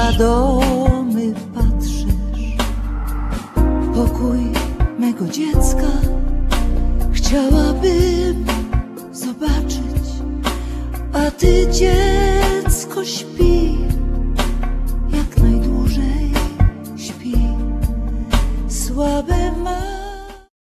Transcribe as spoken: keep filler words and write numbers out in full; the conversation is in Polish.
nieświadomy patrzysz. Pokój mego dziecka chciałabym zobaczyć, a ty, dziecko, śpi.